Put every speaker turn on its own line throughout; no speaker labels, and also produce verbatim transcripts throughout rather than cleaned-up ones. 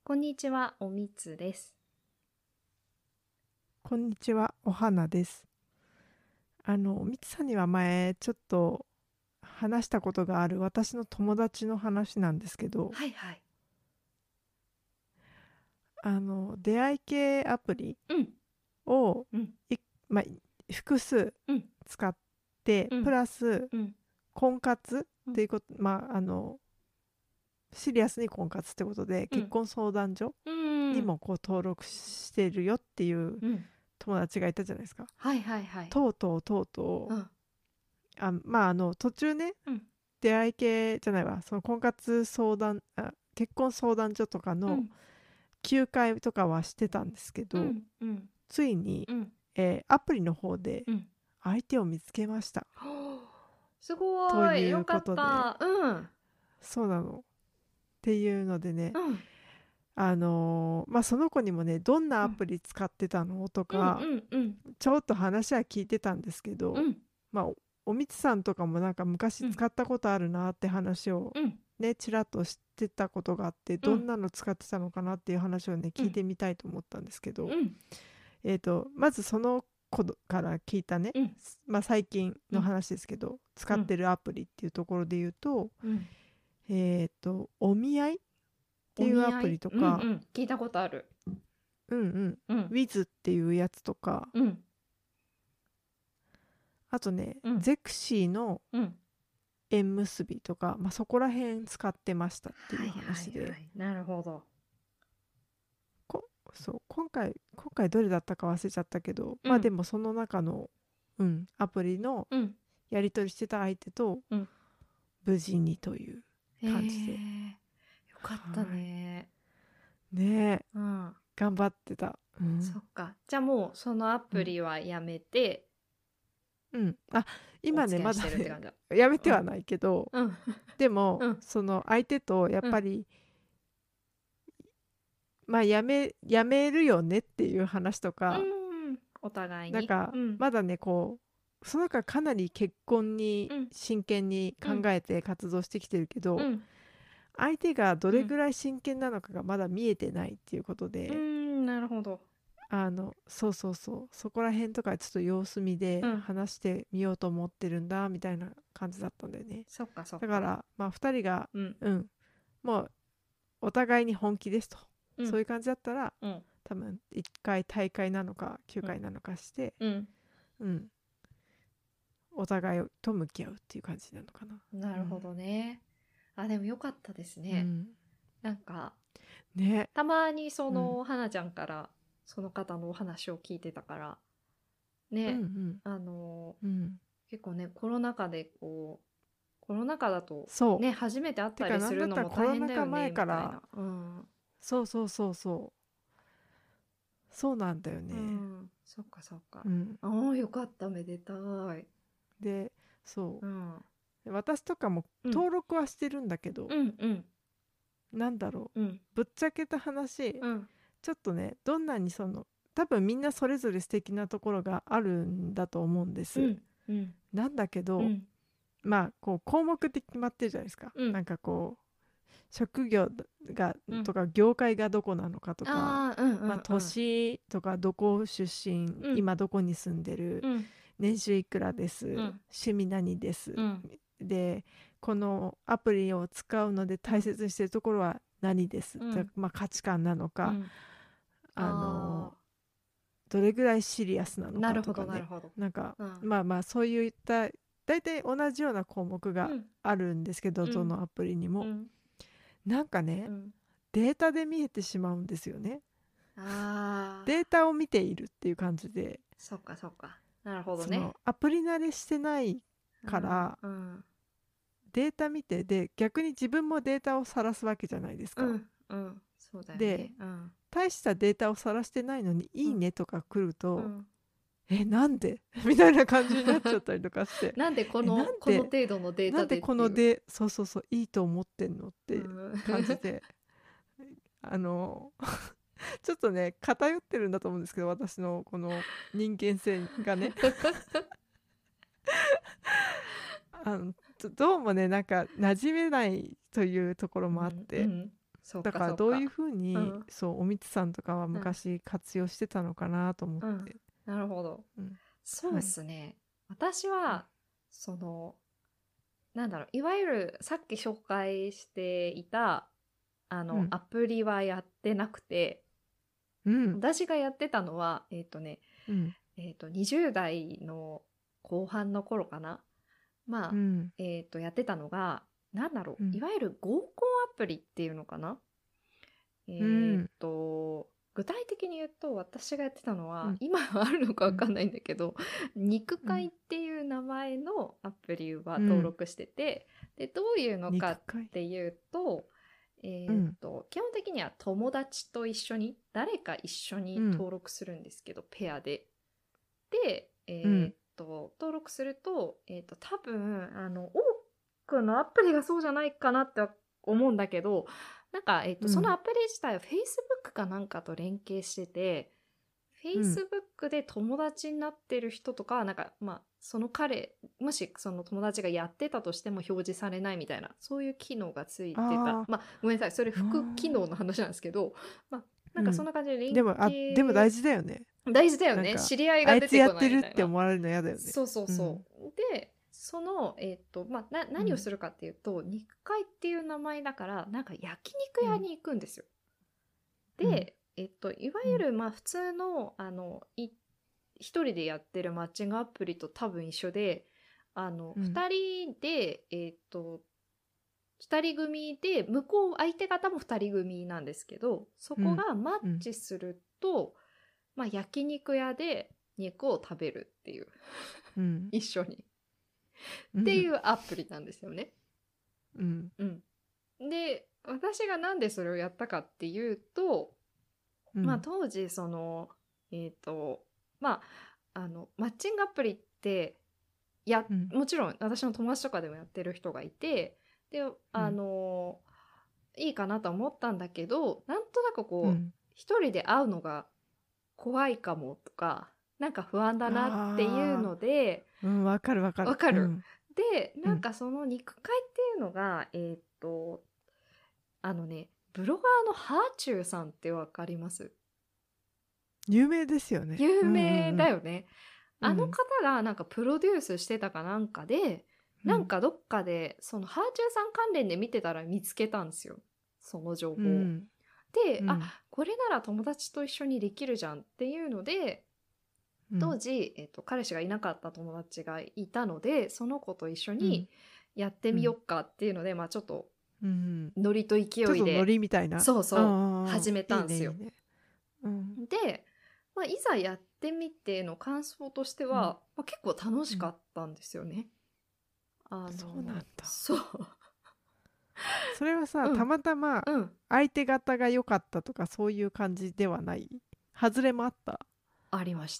こんにちは、おみつです。
こんにちは、お花です。あの、みつさんには前、ちょっと話したことがある私の友達の話なんですけど、
はいはい。
あの、出会い系アプリ
うん、
を
うん、
い、まあ、複数
うん、
使って、プ
うん、
ラス
うん、
婚活っ
うん、
ていうこと、まあ、あの、シリアスに婚活ってことで、
うん、
結婚相談所
うん、
にもこう登録してるよっていう
うん。
友達がいたじゃないですか。
はいはいはい。
とうとうとうとう、
うん、
あ、まあ、あの、途中ね、
うん、
出会い系じゃないわ、その婚活相談あ結婚相談所とかの
うん、
休会とかはしてたんですけど、
うん、うん、
ついに、
うん、
えーアプリの方で
うん。
相手を見つけました
ほう、すごい、
という
よか
ことで、
った。うん、
そうなのっていうのでね、
うん、
あのーまあその子にもね、どんな
うん、
アプリ使ってたのと
うん、
か
うん、うん、
ちょっと話は聞いてたんですけど、
うん、
まあお、おみつさんとかもなんか昔
うん、
使ったことあるなって話を
うん、
ね、ちらっと知ってたことがあって、
うん、
どんなの使ってたのかなっていう話をね、
うん、
聞いてみたいと思ったんですけど、
うん、
えーと、まずその子から聞いたね、
うん、
まあ、最近
うん、
の話ですけど、使
うん、
ってるアプリっていうところで言うと、
うん。
えーと、お見合いって
お
いうアプ
見合い、うん、う
リとか、
ん、聞いたことある。
うんうん、
うん、
ウィズ っていうやつとか、
うん、
あとね、
うん、
ゼクシーの
うん。
縁結びとか、まあ、そこら辺使ってましたっていう
はいはい
話で、
はい。なるほど。
こそう今回今回どれだったか忘れちゃったけど、
うん、
まあでもその中の、うん、アプリの
うん、
やり取りしてた相手と
うん。
無事にという
へ
感じで、
え、よかった
はい
ね。
ねえ、
うん、
頑張ってた。うん、
そっか。じゃあもうそのア
うん、
プリはやめて
うん、あ、今ね
お付き合いし
まだね
てるって感じだ。
やめて
うん、
はないけど、
うん、
でも
うん、
その相手とやっ
うん、
ぱり、まあやめやめるよねっていう話と
う
か、
ん。お互いに。
なんか
うん、
まだねこうその子はかなり結婚に
うん、
真剣に
うん、
考えて活動してきてるけど、
うん、
相手がど
うん。
れぐらい真剣なのかがまだ見えてないっていうこと
う
で、
ん、なるほど。
あのそうそうそう、そこら辺とかちょっと様子見で
うん、
話してみようと思ってるんだみたいな感じだったんだよね。
そっかそっか。
だからまあふたりが、
うん、
うんもうお互いに本気ですと、
うん、
そういう感じだったら
うん、
多分いっかい大会なのか休
うん、
会なのかして、
うん。
うん、お互いと向き合うっていう感じなのかな。
なるほ
うん、
どね。あ、でもよかったですね。
うん、
なんか、
ね、
たまにそ
うん、
の花ちゃんからその方のお話を聞いてたから
うんう
ね、
ん
あの
うん
結構ね、コロナ禍でこうコロナ禍だと
そう
ね、初めて会っ
て
たりす
かなんだったら
るのも大
コロナ禍
変だよね
前から
みたいな。うん、
そうそうそうそうそうなんだよ
う
ね。
ん、そっかそっか。
うん。
ああ、よかった、めでたい。
で、そ
うん、
う。私とかも
うん、
登録はしてるんだけど、
うん、うん、
なんだろう。
うん、
ぶっちゃけた話、
うん、
ちょっとね、どんなにその、多分みんなそれぞれ素敵なところがあるんだと思うんです。
うん、うん、
なんだけど、
うん、
まあ、こう、項目って決まってるじゃないですか。
うん、
なんかこう、職業が
うん。
とか業界がどこなのかとか、
ああ、うん、う
まあ、
ん、うん、
年とかどこ出身、
うん、
今どこに住んでる、
うん、
年収いくらです、
うん、
趣味何です、
うん、
でこのアプリを使うので大
うん、
切にしてるところは何です、で
うん、
まあ、価値観なのか、
うん。
あの
ああ。
どれぐらいシリアスなの
なるほど、
かとかね、
なるほど。
なんか
うん。
まあまあそういった大体同じような項目が
うん。
あるんですけど、
うん。
どのアプリにも
うん。
なんかね、
うん。
データで見えてしまうんですよね。
ああ、
データを見ているっていう感じで、
そっかそっか。なるほど
その
ね。
アプリ慣れしてない
うん。
から
うん。
データ見て、で逆に自分もデータを晒すわけじゃないですか。
うん。うん。そうだよ
で
ね。うん。
大したデータを晒してないのに
うん。
いいねとか来ると、
うん。
えなんでみたいな感じになっちゃったりとかして、
なんでこ
えな
の、この
んで
程度のデータ
なんで
でっていう。
このでそうそうそういいと思ってんのって
うん。
感じで、あのちょっとね偏ってるんだと思うんですけど、私のこの人間性がねあのどうもねなんか馴染めないというところもあっ
うん。う
て、
ん。 そっ
だ
かそっか。
からどういうふう
う
に
ん
そうおみつさんとかは
うん
昔活用してたのかなと思っ
うん。
て。
なるほど。
うん、
そうっ
はい。
すね。私
うん
は、その、なんだろう、いわゆるさっき紹介していた、あの、
うん
アプリはやってなくて、
うん
私がやってたのは、えっとね、
うん
えっと、にじゅう代の後半の頃かな。まあ、
うん
えっと、やってたのが、なんだろう、い
うん
わゆる合コンアプリっていうのかな。
う
えっ
ん
と、具体的に言うと、私がやってたのは、
うん
今はあるのか
うん
わかんないんだけど、肉
うん
会っていう名前のアプリは
うん
登録してて、で、どういうのかっ
肉塊。
ていうと、えっ
うん
と、基本的には友達と一緒に、誰か一緒に
うん
登録するんですけど、ペアで。で、
うん
えっと、登録すると、えっと、多分、あの、多くのアプリがそうじゃないかなって思うんだけど、なんか、えっと、その
うん
アプリ自体は Facebook かなんかと連携してて、
うん
Facebook で友達になってる人とか、なんか、まあ、その彼、もしその友達がやってたとしても表示されないみたいな、そういう機能がついてた。
ああ
まあ、ごめんなさい。それ
ーうー
副機能
ん
の話なんですけど、まあ、なんかそん
うん
な感じで連
でもあでも大
携、
事だよね。
大事だよね。
なんか
知り合いが出てこ
あいつやって
ないみたいな。
るって思われるの嫌だよね。
そうそう
うん
そう。で、その、えっと、まあ、な、
うん
何をするかっていうと、肉会っていう名前だから、なんか焼肉
うん
屋に行くんですよ。
うん
で、えっと、いわ
うん
ゆる、まあ、普通の、あの、い、一人でやってるマッチングアプリと多分一緒で、あの、
うん
二人で、えっと、二人組で、向こう、相手方も二人組なんですけど、そこ
うん
がマッ
うん
チすると、まあ、焼肉屋で肉を食べるっていう、
うん
一緒に。ってい
うん
うアプリなんですよね。
うん
うん。で、私がなんでそれをやったかっていうと、まあ
うん
当時その、えっと、まあ、あの、マッチングアプリって、や、
うん
もちろん私の友達とかでもやってる人がいて、で、あ
うん
の、いいかなと思ったんだけど、なんとなくこう、
うん
一人で会うのが怖いかもとか、なんか不安だなっていう
ああ
ので、
ーうんわかるわかる
わかる。
うん
で、なん
うん
かその肉会っていうのが、えーっと、あのね、ブロガーのハーチューさんってわかります？
有名ですよね。
有
うんう
名
んうん
だよね。
うん
あの方がなんかプロデュースしてたかなんかで、なん
うん
かどっかで、そのハーチューさん関連で見てたら見つけたんですよ。その情報を。
うん
で、あ、
うん
これなら友達と一緒にできるじゃんっていうので、
うん
当時、えっと、彼氏がいなかった友達がいたので、その子と一緒
うん
にやってみよっかっていうので、まあちょっと
うん
ノリと勢
ちょっとノ
いで、
リみたいな。
そう
うんう
そう、
んうん
始め
い
たんですよ。
いねいいね。うん
で、まあ、いざやってみての感想として
うん
は、まあ、結構楽
うん
しかったんですよね。あ
そうなん
の、
だ。
そう。
それはさ、
うん、
たまたま
うん、
相手方が良かったとかそういう感じではない？外れもあった？
ありました。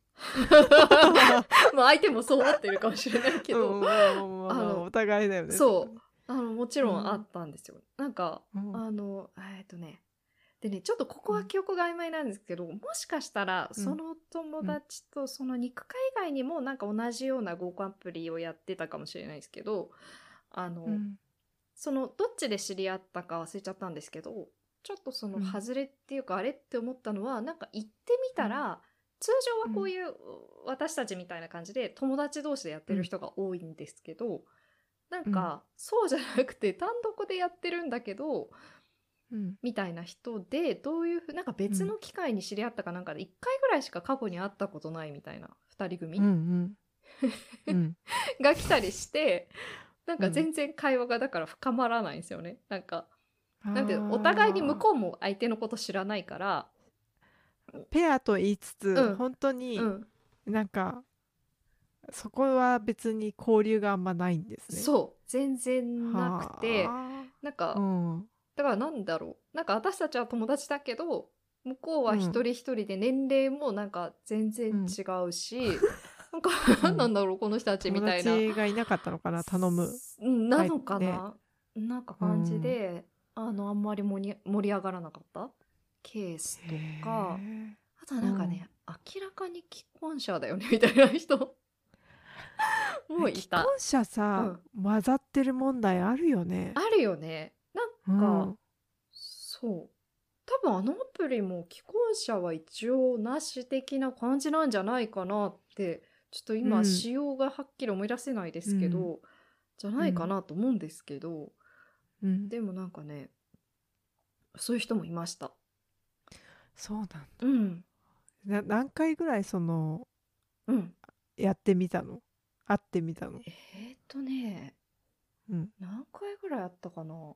まあ相手もそう思ってるかもしれないけど、
うん、まあまあまあまあ、
あの、
お互いだよね、そこね。
そう、あの、もちろんあったんですよ。なんか、
うん
あの、えっとね、でね、ちょっとここは
うん
記憶が曖昧なんですけど、もしかしたら、
うん
その友達とその肉会以外にもなんか同じような合コンアプリをやってたかもしれないですけど、あの、
うん
そのどっちで知り合ったか忘れちゃったんですけど、ちょっとその
うん
外れっていうかあれって思ったのは、なんか行ってみたら、通常はこういう私たちみたいな感じで友達同士でやってる人が多いんですけど、なんかそうじゃなくて単独でやってるんだけど、
うん
みたいな人で、どういうふう、なんか別の機会に知り合ったかなんかでいっかいぐらいしか過去に会ったことないみたいなふたり組、
うんうんうん
が来たりして、なんか
うん
全然会話がだから深まらないんですよね。なんか、なんていうの、お
あ
互いに向
ー
こうも相手のこと知らないから、
ペアと言いつつ、
うん、
本当に
うん、
なんかそこは別に交流があんまないんですね。
そう、全然なくて、
は
なん
あ。う
か、
ん
だからなんだろう、なんか私たちは友達だけど、向こうは一
うん
人一人で年齢もなんか全然違うし、なんか
うん
何なんだろうこの人たちみ
友
たいな、
達がいなかったのかな、頼む。
うんなのか
ね
な、なんか
う
感じ
ん
で、あのあんまり盛り盛り上がらなかったケースとか、
へ
あとはなんかね、明らかに既婚者だよねみたいな人も
え
いた。
既婚者さ、混ざってる問題あるよね。
あるよね。なんか、
うん
そう。多分あのアプリも既婚者は一応なし的な感じなんじゃないかなって、ちょっと今
うん
仕様がはっきり思い出せないですけ
うん
ど、じゃないか
うん
なと思うんですけど、
うん
でもなんかね、そういう人もいました。
そうなんだ。
うん。
な何回ぐらいその
うん。
やってみたの？会ってみたの？
えーっとね、
うん
何回ぐらいあったかな。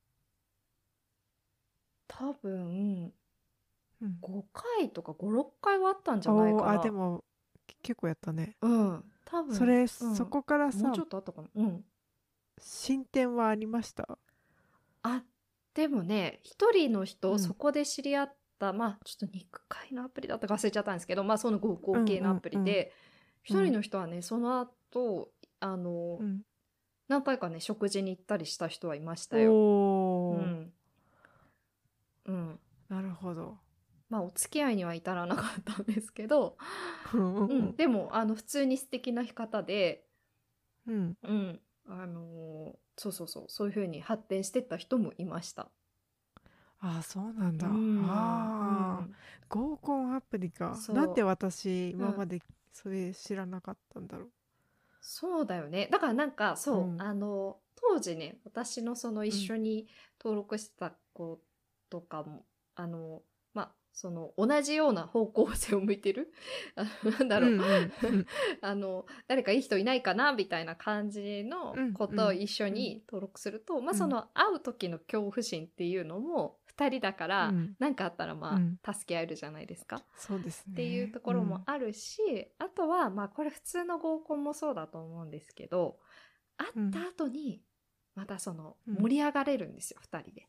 多分、
うん
ごかいとかご、ろっかいはあったんじゃない
おー、あ、で
かな。
も結構やったね。
うん。多分、
それ
うん。
そこから
もう
さ、
ちょっとあったかな。うん。
進展はありました？
あ、でもね、一人の人、そ
うん
こで知り合った、まあ、ちょっと肉塊のアプリだったか忘れちゃったんですけど、まあ、その合
うんう
合計のア
んうん
プリで、一人
うん
の人はね、その後、あの、
うん
何回かね、食事に行ったりした人はいましたよ。う
おー、
ん。うん。
なるほど。
まあ、お付き合いには至らなかったんですけど、
うんう
うん。
ん
でも、あの、普通に素敵な方で、
うん
うん。あの、そうそうそう、そういう風に発展してった人もいました。
ああ、そうなん
う
だ。
ん。う
ああ、
ん。
合コンアプリか。なんで
そ
私
う。うん。
今までそれ知らなかったんだろ
そうだよね。だからなんか
う。う
そう、
ん
あの、当時ね、私のその一
うん
緒に登録してた子とかも、あの、まあ、その同じような方向性を向いてるあのなんだ
うん
ろう
うんうん
あの、誰かいい人いないかなみたいな感じの
うん
子と一緒
うん
に登録すると、まあ、
うん
その会う時の恐怖心っていうのもふたりだから
うん
何かあったらま
うん
あ助け合えるじゃないですか。
そうです
っていう
ね。
ところも
うん
あるし、あとはまあこれ普通の合コンもそうだと思うんですけど、会っ
うん
た後にまたその
うん
盛り上がれるんですよ、ふたりで。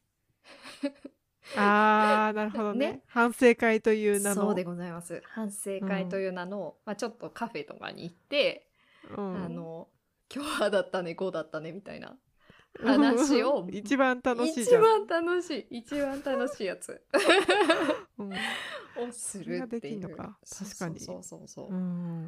ああ、なるほどね。
ね。
反省会という名の。
そうでございます。反省
うん
会という名の、まあ、ちょっとカフェとかに行って、
うん
あの、今日はだったね、こうだったねみたいな話を
一番楽しいじゃん。
一番楽しい、一番楽しいやつ
うん、
をするっ
それがで
ていう。
きんのか。
そう
確かに。
そうそうそうそう。
うん、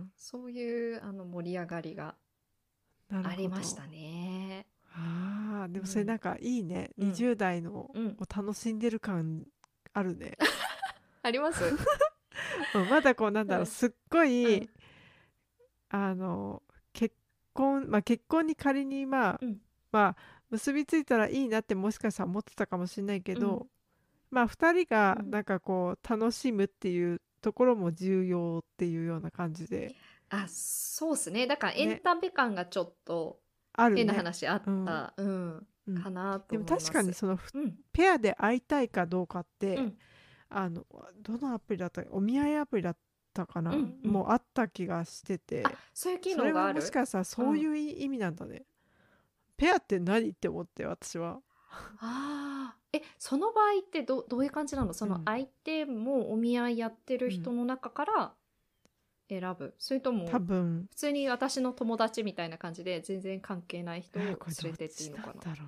そういうあの盛り上がりが
なる
あり
ほど。
ましたね。
ああ、で
うん。
もそれなんかいいね。
うん。
にじゅう代のを
うん。
楽しんでる感あるね。
あります。
うん、まだこうなんだろう、
うん。
すっごい、
うん。
あの、結婚、まあ結婚に仮にまあ、
うん。
まあ、結びついたらいいなってもしかしたら思ってたかもしれないけ
うん。
ど、まあふたり
うん。
がなんかこう楽しむっていうところも重要っていうような感じで、
あ、そうっすね。だからエン
ね、
タメ感がちょっと変な
あるね。
話あっ
うん。
た、うん、
うん。
かなと
でも
思います。
確かにそのふ
うん。
ペアで会いたいかどうかって、
うん。
あの、どのアプリだったか、お見合いアプリだったかな、
うん。うん。
もうあった気がして
あ、
て、
そういう機
それは
能がある。
もしかしたら
うん。
そういう意味なんだね。ペアって何って思って私は。
ああ。え、その場合ってど、どういう感じなの？そ
うん。
の相手もお見合いやってる
うん。
人の中から選ぶ？それと
多
も、
分、
普通に私の友達みたいな感じで全然関係ない人
えー
を
これどっ
連れてっていい
ち
のかな？
なんだろう。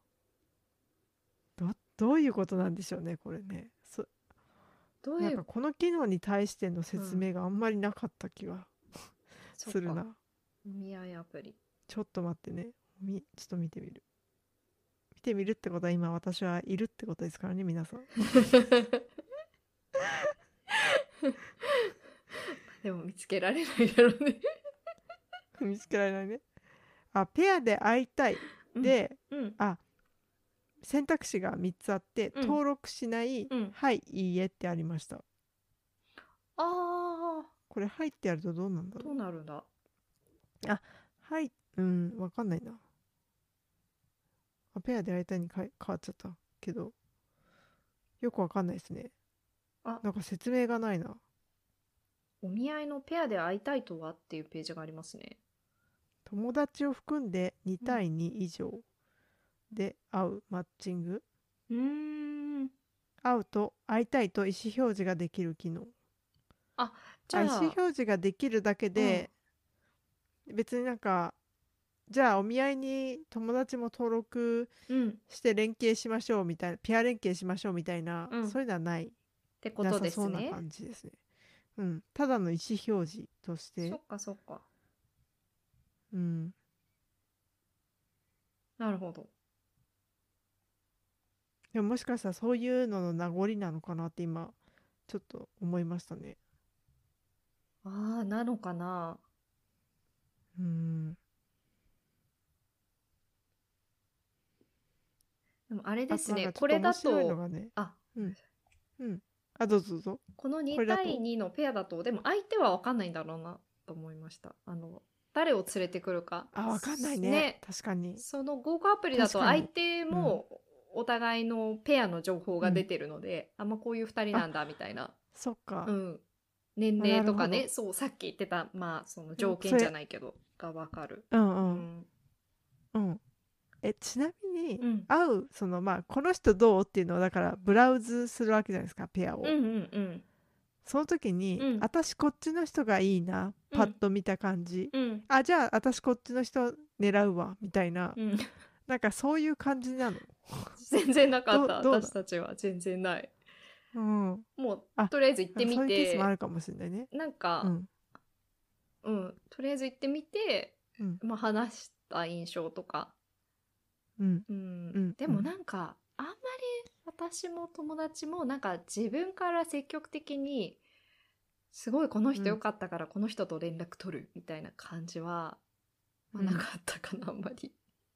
ど、どういうことなんでしょうね、これね。そ、
どういう、
なんかこの機能に対しての
うん。
説明があんまりなかった気が
そっか。
するな。
お見合いアプリ。
ちょっと待ってね。み、ちょっと見てみる。見てみるってことは今私はいるってことですからね、皆さん。
でも見つけられないだろうね。
見つけられないね。あ、ペアで会いたい。
うん。
で、
うん。
あ、選択肢がみっつあって、
うん。
登録しない、
うん。
はい、いいえってありました。
ああ、
これ、はいってやるとどうなんだろ
どうなるんだ。
う。あ、はい、うん、わかんないな。あ、ペアで会いたいにかい変わっちゃったけど、よくわかんないですね。
あ、
なんか説明がないな。
お見合いのペアで会いたいとはっていうページがありますね。
友達を含んでに
うん。
対に以上で会うマッチング。
うーん。
会うと、会いたいと意思表示ができる機能。
あ、じ
あ、意思
ゃあ、
表示ができるだけ
うん。
で、別になんか、じゃあお見合いに友達も登録
うん。
して連携しましょうみたいな、ペア連携しましょうみたいな、
うん。っ
そういうのはない、な
てことで
さそうな
すね。
感じですね。うん。ただの意思表示として、
そっかそっか。
うん。
なるほど。
でももしかしたらそういうのの名残なのかなって今ちょっと思いましたね。
ああ、なのかな。
うん。
でもあれで
あとなん
すね、
かちょっと面
これだと、
白いのがね、
あ、
うんうん。あ、どうぞどうぞ。
このに対
これだと、
にのペアだと、でも相手は分かんないんだろうなと思いました。あの、誰を連れてくるか。
あ、わかんないね。
ね、
確かに。
その合コンアプリだと相
確かに。
手
うん。
もお互いのペアの情報
うん。
が出てるので、あんまこういう二人
あ、
なんだみたいな。
そっか。
うん。年
あ、なるほど。
齢とかね、そう、さっき言ってた、まあ、その
でも、
条件じゃ
それ、
ないけど、がわかる。
うんうん。
うん。
うん。え、ちなみに、
うん。
会う、その、まあ、この人どうっていうのを、だから、ブラウズするわけじゃないですか、ペアを。
うんうんうん。
その時に、
うん。
私こっちの人がいいな、パッ
うん。
と見た感じ。
うん。
あ、じゃあ、私こっちの人狙うわ、みたいな。
うん。
なんか、そういう感じなの。
全然なかっ
どう、
た。
どうだ。
私たちは全然ない。
うん。
もう、
あ、
とりあえず行ってみ
そういうケースもあ
て、
るかもしれないね。
なんか、
うん。
うん、とりあえず行ってみて、
うん。
まあ、話した印象とか。
うん。
うん。
うん。
でも
うん。
なんか、あんまり私も友達もなんか自分から積極的に、すごいこの
うん。
人良かったからこの人と連絡取るみたいな感じは、まあ、なか
うん。
ったかな、あんまり。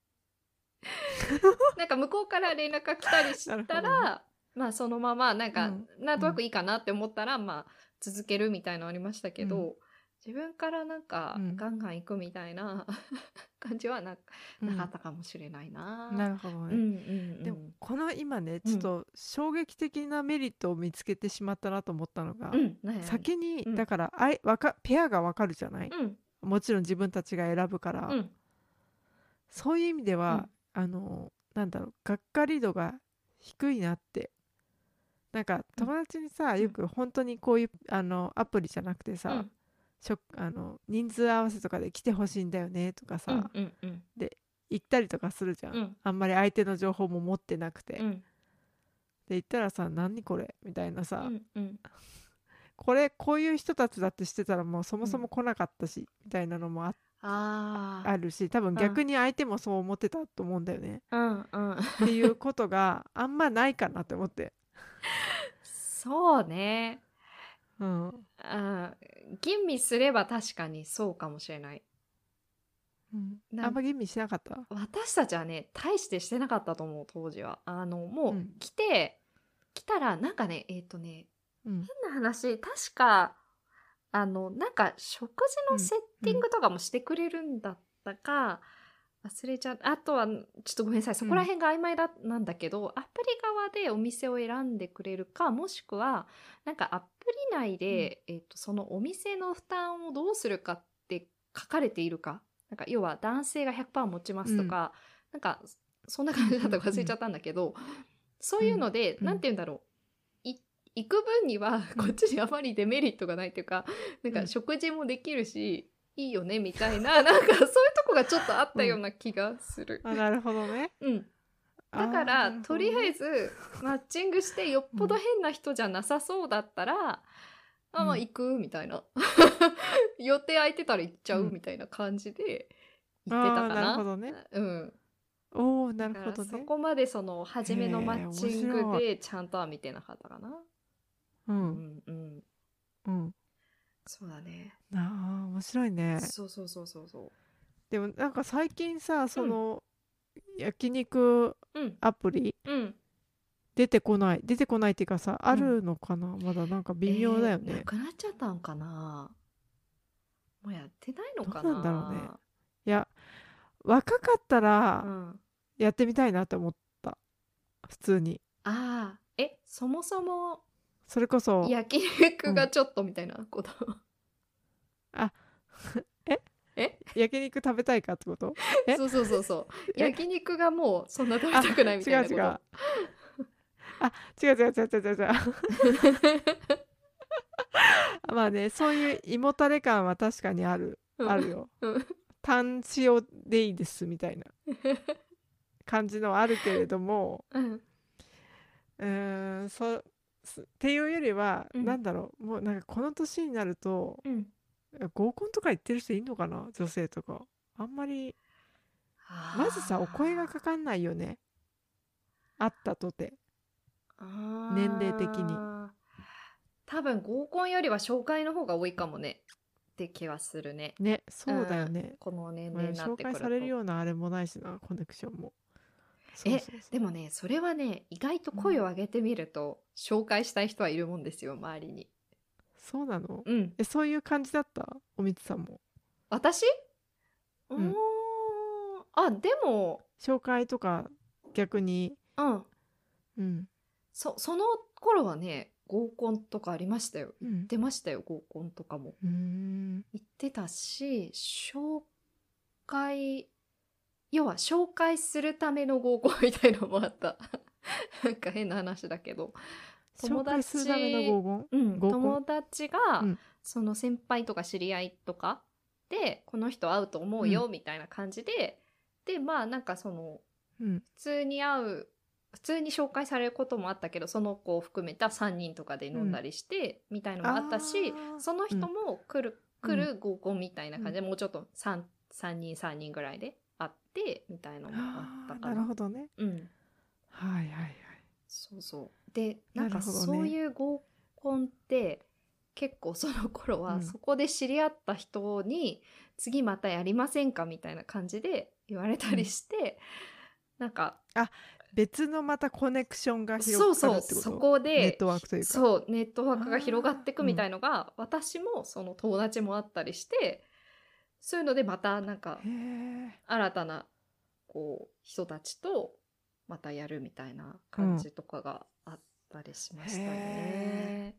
なんか向こうから連絡が来たりし
なるほどね。
たら、まあそのままなんか、
うん。
なんとなく
うん。
いいかなって思ったら、まあ続けるみたいなのありましたけ
うん。
ど、自分からなんか
うん。
ガンガン行くみたいな感じはな、
うん。
なかったかもしれないな。
なるほどね。
うんうん
でもこの今ね
うん。うん。
ちょっと衝撃的なメリットを見つけてしまったなと思ったのが、
うん。なになに。
先に
うん。
だからあいわかペアがわかるじゃない。
うん。
もちろん自分たちが選ぶから、
うん。
そういう意味では
うん。
あのなんだろう、がっかり度が低いなって。なんか
うん。
友達にさ、よ
うん。
く本当にこういうあのアプリじゃなくてさ、
うん。
しょあの人数合わせとかで来てほしいんだよねとかさ、
うん。うん。うん。
で行ったりとかするじゃん。
うん。
あんまり相手の情報も持ってなくて。
うん。
で行ったらさ、何これみたいなさ、
うん。うん。
これこういう人たちだってしてたらもうそも
うん。
そも来なかったしみたいなのも あ,
あ
あるし、多分
あ。うん。
逆に相手もそう思ってたと思うんだよね。
うん。うん。
っていうことがあんまないかなって思って。
そうね。
うん。
あー、吟味すれば確かにそうかもしれない。
うん、
なん
あんま吟味しなかった。
私たちはね、大してしてなかったと思う、当時は。あの、も
うん
う来て、来たら、なんかね、えっとね、
うん
変な話、確か、あの、なんか食事
うん
のセッ
うん
ティングとかもしてくれるんだったか、忘れちゃう。あとは、ちょっとごめんなさい。そこら
うん
辺が曖昧だ、なんだけど、アプリ側でお店を選んでくれるか、もしくは、なんかアプリ内
うん
で、えっと、そのお店の負担をどうするかって書かれているか。なんか要は男性がひゃくパーセント持ちま
うん
すとか、なんかそんな
うん
感じだったか忘
うん
れちゃったんだけど、そういう
うん
ので、なん
うん
て言うんだろう。い行く分にはこっ
うん
ちにあまりデメリットがないっていうか、なんか
うん
食事もできるし、いいよねみたいな、なんかそういうとこがちょっとあったような気がする。
あ、なるほどね。
うん。だか
ああ、
ら、
なる
とりあえ
ほどね。
ず、マッチングしてよっぽど
うん
変な人じゃなさそうだったら、あ、まあ
うん
行くみたいな。予定空いてたら行っちゃう
うん。
みたいな感じで行ってた
ああ、なるほ
かな。
どね。
うん。
おお、なる
だから
ほどね。
そこまでその初めのマ
へえ、
ッチ
面
ング
白い。
でちゃんとは見てなかったかな。う
うん、
んうん。
うん。
そうだね。
ああ、面白いね。
そうそうそうそうそ
でもなんか最近さ、
う。うん。
その焼肉
うん。
アプリ
うん。
出てこない。出てこないっていうかさ、あ
うん。
るのかな、まだなんか微妙だ
えー、な
よね。
くなっちゃったんかな。もうやってないのか
どうなんだろうね。
な。
いや、若かったら
うん。
やってみたいなって思った。普通に。
ああ、え、そもそも
それこそ、
焼
うん。
肉がちょっとみたいなこと。
あ、え
え
焼肉食べたいかってこと？え
そうそうそうそう。
え
焼肉がもうそんな食べ
あ、
たくないみ
違う違う。
たいなこと。
あ、違う違う違う違う違う違う。まあね、そういう胃もたれ感は確かにある。
うん。
あるよ。
うん。
単塩でいいですみたいな感じのはあるけれども、
うん。
うーん、そ、すっていうよりは、
うん。
なんだろう、もうなんかこの年になると、
うん。
合コンとか行ってる人いんのかな、女性とか。あんまり、まずさ、お声がか
あ
かんないよね。会ったとて。 年齢的に。
あー多分合コンよりは紹介の方が多いかもねって気はするね。
ね、そうだよ
うん、
ね。
この年
うん
齢になっ
紹
てくる
介される
と。
ようなあれもないしな、コネクションも。そう
え、
そうそ
でもね、それはね、意外と
う。う
声を
ん、
上げてみると、紹介したい人はいるもんですよ、周りに。
そうなの？
うん。
え、そういう感じだった？おみつさんも。
私うーん。
うん。
あ、でも、
紹介とか逆に、
うん。
うん、
そ、その頃はね、合コンとかありましたよ。行っ
うん。
てましたよ、合コンとかも。
うーん。
行ってたし、紹介、要は紹介するための合コンみたいのもあった。なんか変な話だけど。
紹
友
介するための
達、
合コン
うん、
合コン
友達が、
うん、
その先輩とか知り合いとかで、この人会うと思う
うん、
よ、みたいな感じで、で、まあなんかその、
うん。
普通に会う、普通に紹介されることもあったけど、その子を含めたさんにんとかで飲んだりして、みたいのもあったし、
ああ、
その人
うん、
も来る、
うん、
来る合コンみたいな
うん。
感じで、もうちょっとさん、さんにんさんにんぐらいで会って、みたいのもあった
ああ、なる
かな。
ほどね。
うん。
はいはいはい。
そうそう。で、なん
なる
か
ほどね。
そういう合コンって結構その頃
うん。
はそこで知り合った人に次またやりませんかみたいな感じで言われたり
うん。
して、なんか
あ、別のまたコネクションが広がる
そうそう、そ
ってこと？
こで、
ネットワー
ひ
クというか。
そう、ネットワークが広がっ
ああ、
ていくみた
うん。
いのが私もその友達もあったりして、そういうのでまたなんか
へえ。
新たなこう人たちとまたやるみたいな
うん。
感じとかがあったりしま
へ
した
え。
ね。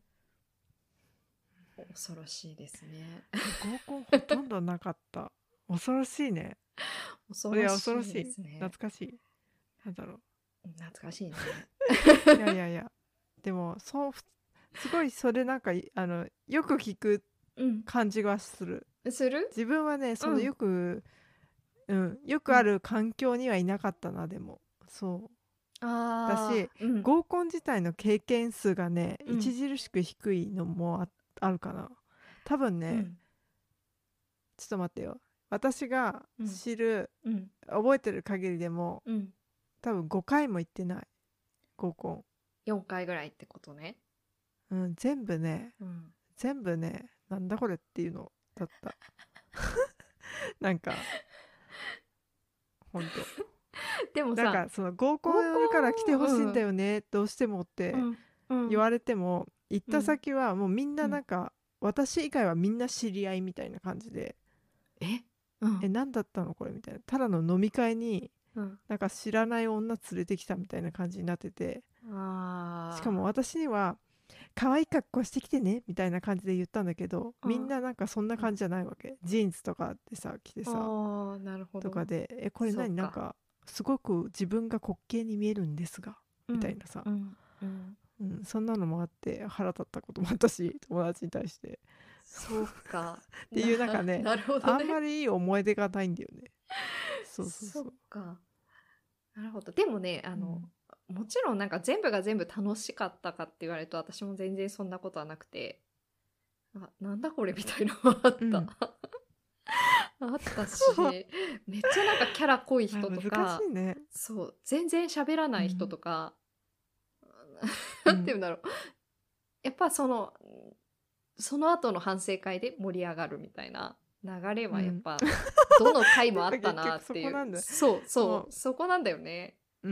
恐ろしいですね。
え、合コンほとんどなかった。恐ろしいね。
恐
いや、
ろしい
恐ろしい。
ですね。
懐かしい。なんだろう。
懐かしいね。
いやいやいや。でも、そう、ふすごいそれなんかい、あの、よく聞く
うん。
感じがする。
する
自分はね、その
うん。
よく、うん、よ
うん。
くある環境にはいなかったな、でも。そう。だし、
ああ、うん。
合コン自体の経験数がね、
うん。
著しく低いのもあ、あるかな。多分ね、
うん。
ちょっと待ってよ。私が
うん。
知る、
うん。
覚えてる限りでも、
うん。
多分ごかいも行ってない。合コ
よんかいぐらいってことね。
ン。うん、全部ね、
うん。
全部ね、なんだこれっていうのだった。なんか、ほんと。
でもさ、
なんか、その合コ
合コ
ンやるから来てほしいん
ン、うん。
だよね、どうしてもって
うん。うん。
言われても、行った
うん。
先はもうみんな
うん。
なんか、私以外はみんな知り合いみたいな感じで、
えう
え、
ん。
何だったのこれみたいな。ただの飲み会に、
うん。
なんか知らない女連れてきたみたいな感じになってて、しかも
あ
私には、可愛い格好してきてねみたいな感じで言ったんだけど、
あ。うん。
みんななんかそんな
うん。
感じじゃないわけ。ジーンズとかでさ、着てさ、
ああ、なるほど。
とかで、え、これ
そうか。
何なんか、すごく自分が滑稽に見えるんですが、
うん。
みたいなさ、
うん。うん。
うん、そんなのもあって腹立ったこともあったし、友達に対して。
そうか。
っていうなんか
な、
ね、
なるほど
あんま
ね。
りいい思い出がないんだよね。そうそう
そっ
そう。
か。なるほど。でもね、あの、
うん。
もちろんなんか全部が全部楽しかったかって言われると私も全然そんなことはなくて、あ、なんだこれみたいなのもあった。
うん。
あったし、めっちゃなんかキャラ濃い
あ、
人と
難し
か、
いね。
そう、全然喋らない人
うん。
とか、なんて
うん。
言うんだろう。やっぱその、その後の反省会で盛り上がるみたいな流れ
うん。
はやっぱ、どの回もあったな
やっぱ結局
っていう。
そこなんだよ。
そう
もう、
そう、そこなんだよね。
うん。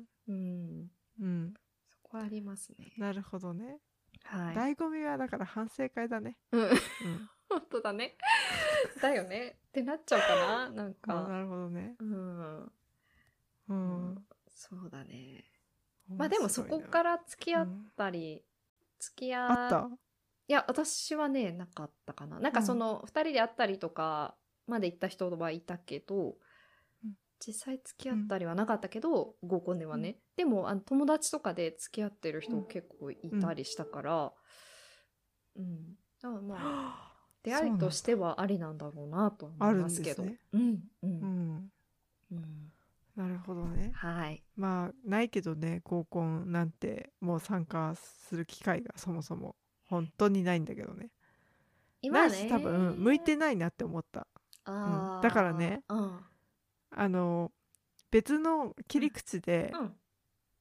うん。
うん。
そこありますね。
なるほどね。
はい。
醍醐味はだから反省会だね。
うん。
うん。
本当だね。だよね。ってなっちゃうかななんか。
あ、なるほどね。
うん。う
う
ん、
ん。
そうだね。まあ
面
でもそ
白いな。
こから付き合っ
うん。
たり、付き合っ、
あった？
いや、私はね、なかったかな。なん
うん。
かその、二人で会ったりとかまで行った人はいたけど、
うん。
実際付き合
うん。
ったりはなかったけど、合コンでは
うん。
ね。でも、あの友達とかで付き合ってる人
うん。
結構い
うん。
たりしたから、うん。だからまあ、
はあ、
出会いとし
そうなんだ。
てはありなんだろうなとは思い
ある
ますけど。
んですね。
うん、う
う
ん、
ん。
うん。
なるほどね。
はい。
まあ、ないけどね、合コンなんてもう参加する機会がそもそも本当にないんだけどね。ないし、多
今ね、
分向いてないなって思った。うん。だからね、
ああ、うん、
あの、別の切り口で
うん、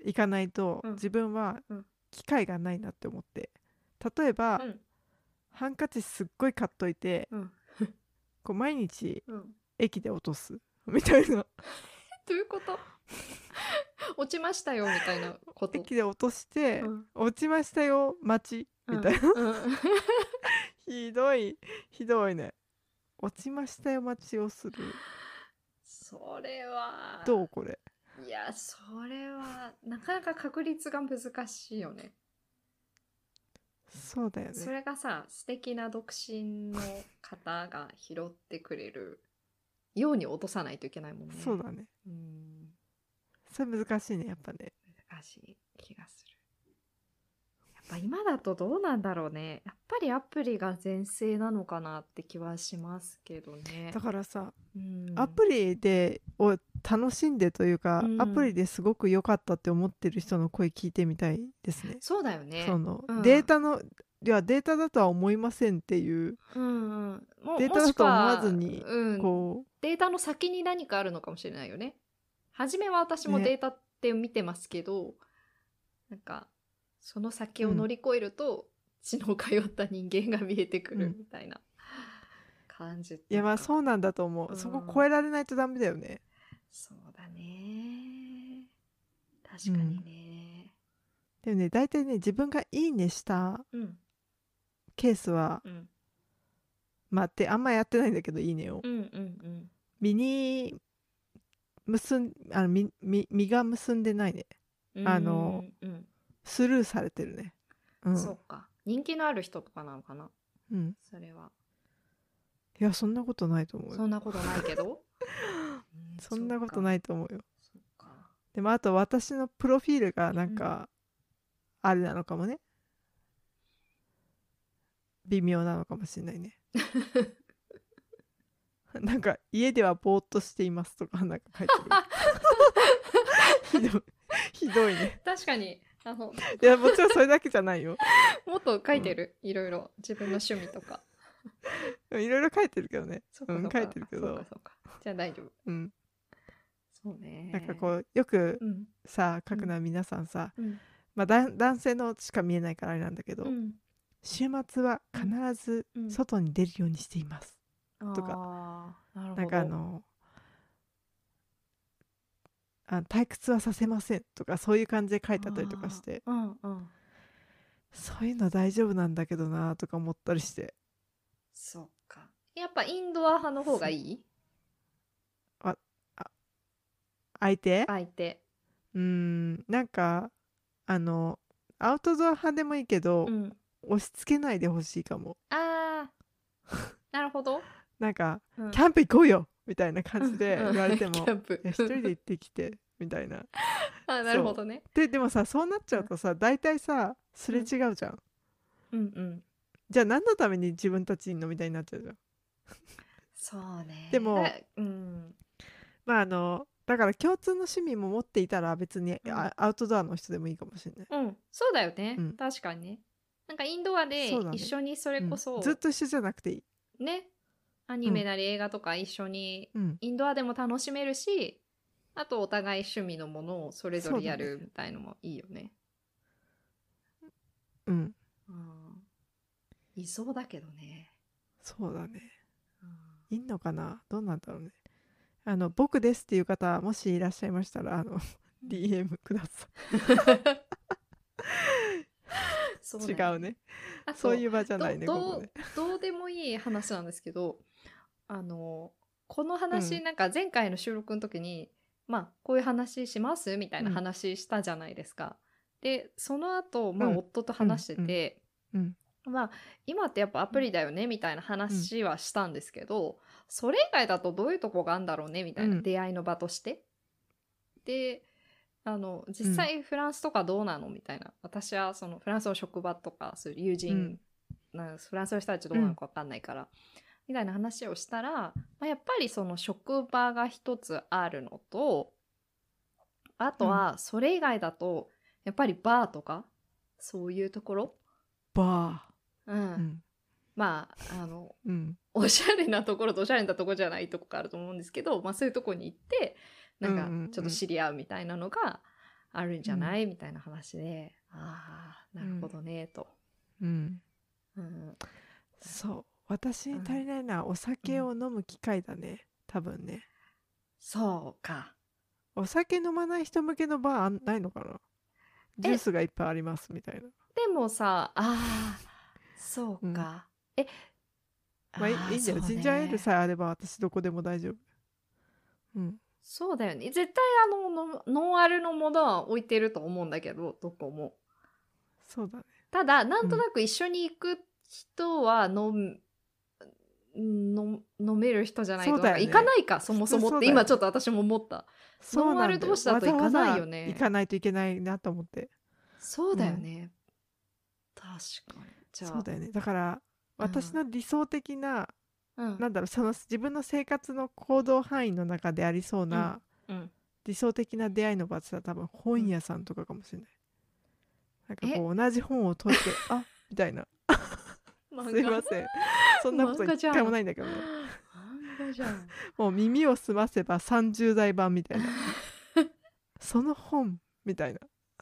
いかないと、
うん
自分は
うん
機会がないなって思って、例えば、
うん
ハンカチすっごい買っといて、
うん
こう毎日
うん
駅で落とすみたいな。
どういうこと落ちましたよみたいなこと。
駅で落として、
うん
落ちましたよ待ちみたいな、
うんうん
ひどいひどいね。落ちましたよ待ちをする。
それは
どうこれ。
いやそれはなかなか確率が難しいよね。
そうだよね。
それがさ、素敵な独身の方が拾ってくれるように落とさないといけないもんね。
そうだね。
うん
それ難しいねやっぱね。
難しい気がする。やっぱ今だとどうなんだろうね。やっぱりアプリが全盛なのかなって気はしますけどね。
だからさ、
うん
アプリでを楽しんでというか、
うん
アプリですごく良かったって思ってる人の声聞いてみたいですね。
そうだよね。
その、
うん
データのいやデータだとは思いませんっていう
うんうん、も
データ
もしく
だと思わ
は
ずに
うん、
こ
データの先に何かあるのかもしれないよね。初めは私も
ね
データって見てますけど、なんかその先を乗り越えると、血の通った人間が見えてくるみたいな感じとか、
ういやまあそうなんだと思う、
うん
そこ超えられないとダメだよね。
そうだね。確かにね。
でもね大体ね自分がいいねした
うん
ケースは、
うん
まあってあんまやってないんだけどいいねを、
うんうん
身に結んあの身身身が結んでないね。
うん。
あの
うんうん
スルーされてるね。うん
そうか。人気のある人とかなのかな。
うん
それは。
いやそんなことないと思うよ。
そんなことないけど。うん
そんなことないと思うよ。
そっか。
でもあと私のプロフィールがなんか、あれなのかもね。微妙なのかもしれないね。なんか家ではぼーっとしていますとかなんか書いてる。ひどいひどいね。
確かにあの
いやもちろんそれだけじゃないよ。
もっと書いてる、いろいろ自分の趣味とか。
いろいろ書いてるけどね。うん
そうかそうか
書いてるけど
そうかそうか。じゃあ大丈夫。
うん
そうね。
なんかこうよく
うん
さ書くのは皆さんさ、
うん
まあだ男性のしか見えないからあれなんだけど、
うん
週末は必ず
うん
外に出るようにしています、とか
あーなるほど。
なんかあのあ退屈はさせませんとかそういう感じで書いてあったりとかして、
あーうんうん。
そういうの大丈夫なんだけどなとか思ったりして、
そっか。やっぱインドア派の方がいい？
相手
相手。
うーんなんかあのアウトドア派でもいいけど、
うん。
押し付けないでほしいかも。
ああ。なるほど。
なんか、
うん
キャンプ行こうよみたいな感じで
うん
言われても、
キャンプ
いや一人で行ってきてみたいな。
あなるほどね。
ででもさそうなっちゃうとさ大体さすれ違うじゃん、
うんうん。
じゃあ何のために自分たちいんのみたいになっちゃうじゃん。
そうね。
でも
だうん
まああのだから共通の趣味も持っていたら別に、
うん
あアウトドアの人でもいいかもしれない、
うんそうだよね。
うん
確かにね。なんかインドアで
そうだね
一緒にそれこそ、
うんずっと一緒じゃなくていい、
ねアニメなり映画とか一緒に
うん、
インドアでも楽しめるし、あとお互い趣味のものをそれぞれや
そうだ
るみたいのもいいよね。
うん
うんいそうだけどね。
そうだね。
うん
いんのかなどうなんだろうね。あの僕ですっていう方もしいらっしゃいましたらあの ディーエム くださ
そう
い。
だよ
違うね。
あと
そういう場じゃないね
どどう
ここね。
どうでもいい話なんですけど、あのこの話、
うん
なんか前回の収録の時にまあこういう話しますみたいな話したじゃないですか。でその後、まあ
うん
夫と話してて、
うん
まあ今ってやっぱアプリだよねみたいな話はしたんですけど、それ以外だとどういうとこがあるんだろうねみたいな、
うん
出会いの場として。であの実際フランスとかどうなのみたいな、私はそのフランスの職場とかそういう友人、なんかフランスの人たちどうなのか分かんないから、みたいな話をしたら、まあ、やっぱりその職場が一つあるのと、あとはそれ以外だとやっぱりバーとかそういうところ、
バ
うん
ー、うん
まああの
うん
おしゃれなところとおしゃれなところじゃないとこがあると思うんですけど、まあ、そういうところに行ってなんか
うんうんうん
ちょっと知り合うみたいなのがあるんじゃ
うん
ない、みたいな話で、ああなるほどねと、
うん
うん
そう私に
うん
足りないのはお酒を飲む機会だね多分ね。
そうか。
お酒飲まない人向けのバーあんないのかな。ジュー
え
スがいっぱいありますみたいな。
でもさ、あーそう
うん
か。え
まあいい
あーそう
いいんだよ。ジンジャーエール
ね。
さえあれば私どこでも大丈夫。うん
そうだよね。絶対あのノノンアルのものは置いてると思うんだけど、どこも。
そうだね。
ただなんと
うん
なく一緒に行く人は飲む飲飲める人じゃない
そう
となんか行
だよね。
かないか、そもそもって
普通そうだよ
今ちょっと私も思った。ノンアル
そうなんだよ。
同士だと
わざ
行かない
わざ
よね。
行かないといけないなと思って。
そうだよ
うん
ね。確かに。じゃあ、
そうだよね。だから
うん
私の理想的な、
うん
なんだろう、その自分の生活の行動範囲の中でありそう
うん
な
うん
理想的な出会いの場って言ったら多分本屋さんとかかもしれない。なんかこ
え
う同じ本を解いてあみたいな。すい
漫画
ません。そんなこと一
漫画じゃん
回もないんだけどね。
漫画じゃん
もう耳を澄ませばさんじゅう代版みたいな。その本みたいな。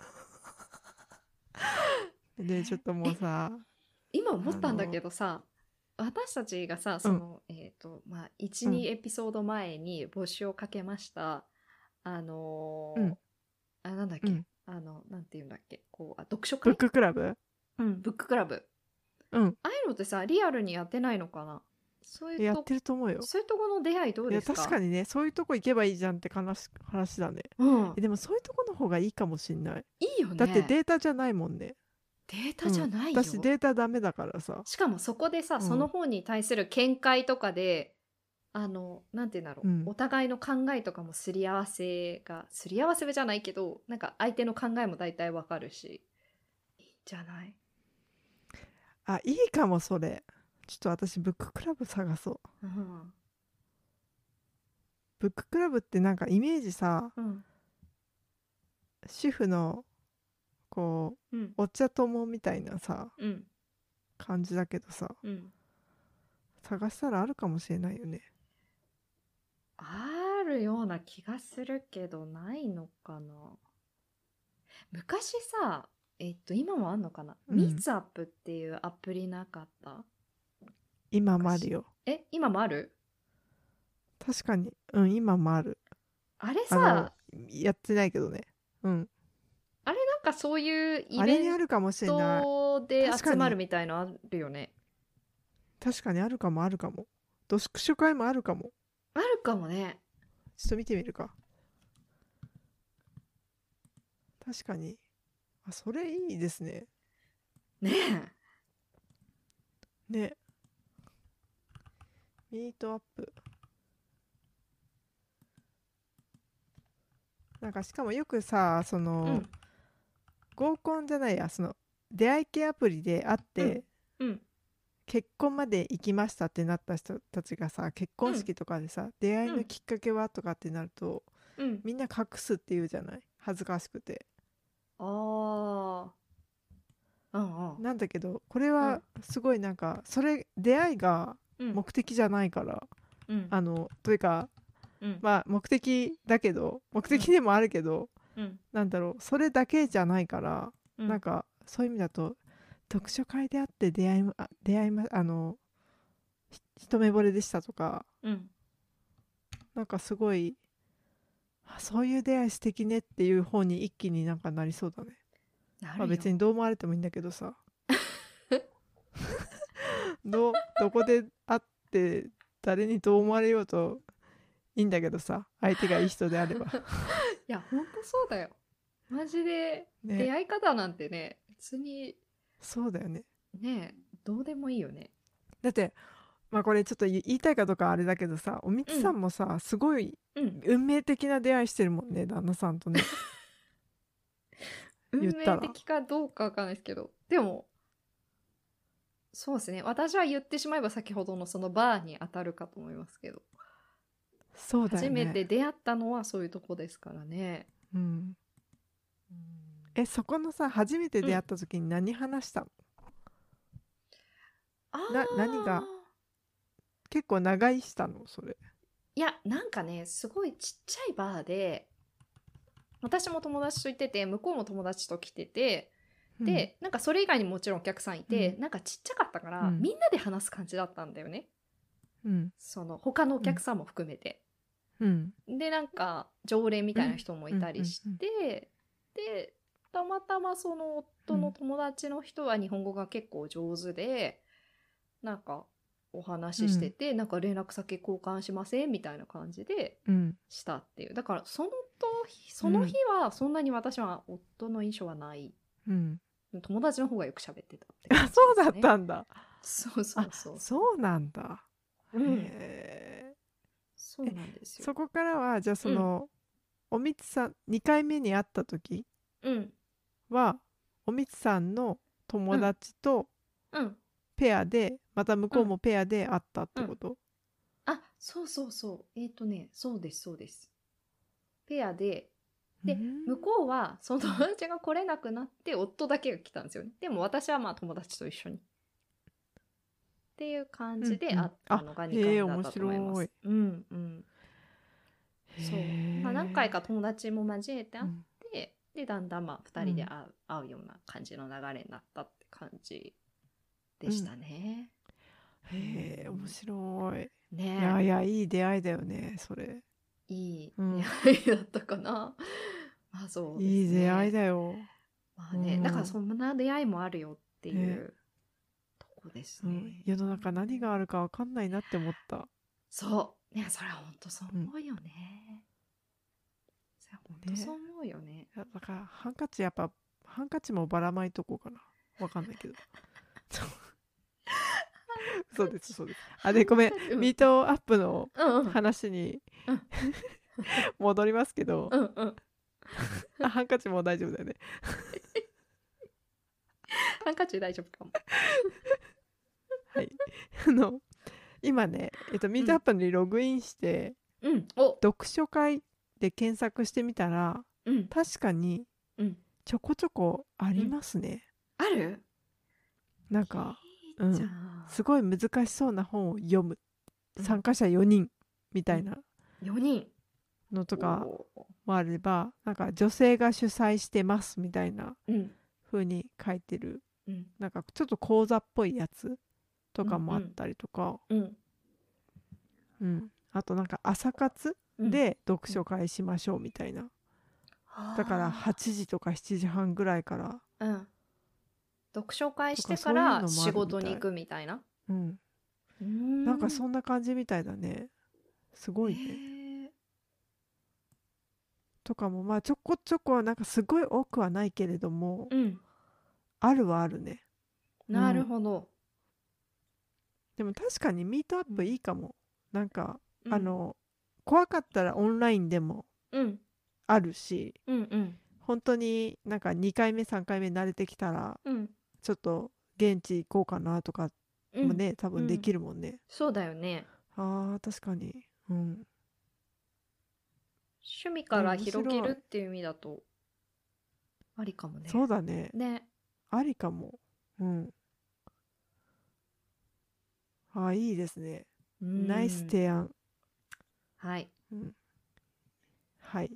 でちょっともうさ、
今思ったんだ
あの
けどさ、私たちがさ
うん
その、えっ、とまあ
う
12
ん
エピソード前に募集をかけましたあ
うん
のーあなんだっけ、
うん
あのなんていうんだっけ、こうあ読書
ブッ
会、
ククラブ
うんブッククラブ、
うん
ああいうのってさリアルにやってないのかな。そういうと
やってると思うよ。
そういうとこの出会いどう
いや
ですか。
確かにねそういうとこ行けばいいじゃんって話話だね。
うん
えでもそういうとこの方がいいかもしんない。
いいよね。
だってデータじゃないもんね。
データじゃないよ、
うん、私データダメだからさ。
しかもそこでさ、
うん
その本に対する見解とかであのなんて言うんだろう、
うん
お互いの考えとかもすり合わせがすり合わせじゃないけどなんか相手の考えも大体わかるしいいんじゃない。
あいいかもそれ。ちょっと私ブッククラブ探そう。
うん
ブッククラブってなんかイメージさ
うん
主婦のこう
うん
お茶友みたいなさ
うん
感じだけどさ
うん
探したらあるかもしれないよね。
あるような気がするけどないのかな。昔さえっと今もあんのかな、
うん
ミーツアップっていうアプリなかった。
今もあるよ。
え今もある。
確かにうん今もある。
あれ
あの
さ
やってないけどね。うん
あれなんかそういうイ
あれ
ベン
にあるかもしれない。
トで
確かに
集まるみたいのあるよね。
確かにあるかもあるかも。読書会もあるかも。
あるかもね。
ちょっと見てみるか。確かにあそれいいですね。
ねえ。
ねミートアップなんかしかもよくさその、
うん
合コンじゃないやその出会い系アプリで会って、
うん
結婚まで行きましたってなった人たちがさ結婚式とかでさ、出会いのきっかけはとかってなると
うん
みんな隠すっていうじゃない恥ずかしくて。
ああうんうん
なんだけどこれはすごいなんかそれ出会いが
うん
目的じゃないから、
うん
あのというか
うん
まあ目的だけど目的でもあるけど、
うん
なんだろうそれだけじゃないから、
うん
なんかそういう意味だと読書会であって出会いまあ出会いまあのひ一目惚れでしたとか
うん
なんかすごいあそういう出会い素敵ねっていう方に一気になんかなりそうだね。
なるよ。
まあ別にどう思われてもいいんだけどさどどこで会って誰にどう思われようといいんだけどさ相手がいい人であれば
いやほんとそうだよ。マジで出
ね
会い方なんてね別に
そうだよね。
ねどうでもいいよね。
だってまあこれちょっと言いたいかどうかあれだけどさおみつさんもさ、すごい
うん
運命的な出会いしてるもんね旦那さんとね
運
言ったら
命的かどうかわかんないですけどでもそうですね私は言ってしまえば先ほどのそのバーに当たるかと思いますけど、
そうだよね
初めて出会ったのはそういうとこですからね。
うん
うん
えそこのさ初めて出会った時に何話したの、
あ
な
ー
何が結構長居したのそれ。
いやなんかねすごいちっちゃいバーで私も友達と行ってて向こうも友達と来てて、
うん
でなんかそれ以外にもちろんお客さんいて、
うん
なんかちっちゃかったから、
うん
みんなで話す感じだったんだよね、
うん
その他のお客さんも含めて。
うん
でなんか常連みたいな人もいたりし
うんうん
て、でたまたまその夫の友達の人は日本語が結構上手で、なんかお話ししてて、なんか連絡先交換しませんみたいな感じで
うん
したっていう。だからそのとその日はそんなに私は夫の印象はない、
うん
友達の方がよく喋ってたって感
あ、
じです
そうだっ
ね。
たんだ。
そうそう
あ、
そう
そうなんだ。
うん
へ
そうなんです
え。
よ。
そこからはじゃあそ
うん
の、おみつさんにかいめに会った時
うん
はおみつさんの友
うん
達と
うん
ペアで、また向こ
う
うんもペアで会ったってこと？
あ、そうそうそう。えっとね、そうです、そうです。ペアで、で、
うん
向こうはその友達が来れなくなって、夫だけが来たんですよね。でも私はまあ友達と一緒に。っていう感じで
うんうん
会ったのが2
へえ、
回目だっ
面
たと思いま
白い。
す。うんうん。
へ
そう。まあ何回
え。
か友達も交えて会っ
うん
て、で、だんだんまあふたりで会う、会うような感じの流れになったって感じでしたね。
へえ、面
うん
白い。い
ね
やいや、いい出会いだよね、それ。
え、いい
うん
出会いだったかな。まあそうです
いい出会い
ね。
だよ。
まあね、
うん
だからそんな出会いもあるよってい
ね、
うとこです
うん、
ね。
世の中何があるかわかんないなって思った。
そうね、それは本当そう
うん
思うよね。それは本当そう
ね、
思うよね。
いやだからハンカチやっぱハンカチもばらまいとこうかな。わかんないけど。そうですそうです。あでごめん、
うん
ミートアップの
うんうん
話に
うん
戻りますけど、
うんうん。
あハンカチも大丈夫だよね。
ハンカチ大丈夫かも。
はい。あの今ね、えっと、ミートアップにログインして、
うん、お、
読書会で検索してみたら
うん
確かに
うん。
ちょこちょこありますね。
ある？
なんか、う
じゃ
ん、
あ
すごい難しそうな本を読む、
うん
参加者よにんみたいな
よにん
のとか
おー
もあれば、なんか女性が主催してますみたいな
うん
風に書いてる、
うん
なんかちょっと講座っぽいやつとかもあったりとか、
うん
うんあとなんか朝活
うん
で読書会しましょうみたいな、だからはちじとかしちじはんぐらいから
うん、読書会してか
とかそういうのもある
ら仕
みたい
事に行くみたいな。
うん
うーん
なんかそんな感じみたいだね。すごいね。
へー
とかもまあちょこちょこなんかすごい多くはないけれども、
うん
あるはあるね。
なるほど。
でも確かにミートアップいいかも。なんか、
うん
あの怖かったらオンラインでも
うん
あるし、
うんうん
本当になんかにかいめさんかいめ慣れてきたら
うん
ちょっと現地行こうかなとか
うん
もね、多分できるもんね。
そうだよね。
あー確かに。うん
趣味から
面白い
広げるっていう意味だとありかもね。
そうだね。
ね。
ありかも。うんあーいいですね。
うん
ナイス提案。
はい。
うんはい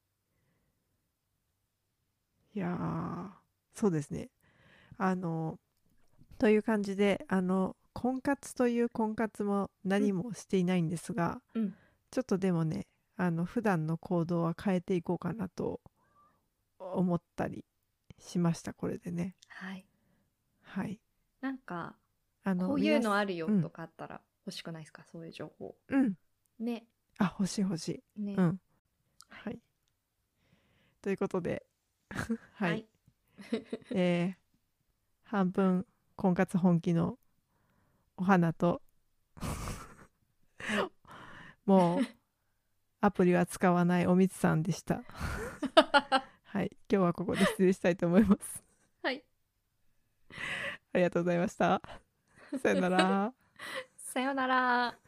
いやーそうですね。あのという感じで、あの婚活という婚活も何もしていないんですが、
うん
ちょっとでもね、あの普段の行動は変えていこうかなと思ったりしました、これでね。
はい。
はい
なんか
あの
こういうの
皆さん
あるよ
うん
とかあったら欲しくないですか、そういう情報。
うん
ね。
あ欲しい欲しい
ね。
うんはいということではい、
はい
えー半分婚活本気のお花と
はい
もうアプリは使わないおみつさんでしたはい今日はここで失礼したいと思います
はい。
ありがとうございましたさよなら
さよなら。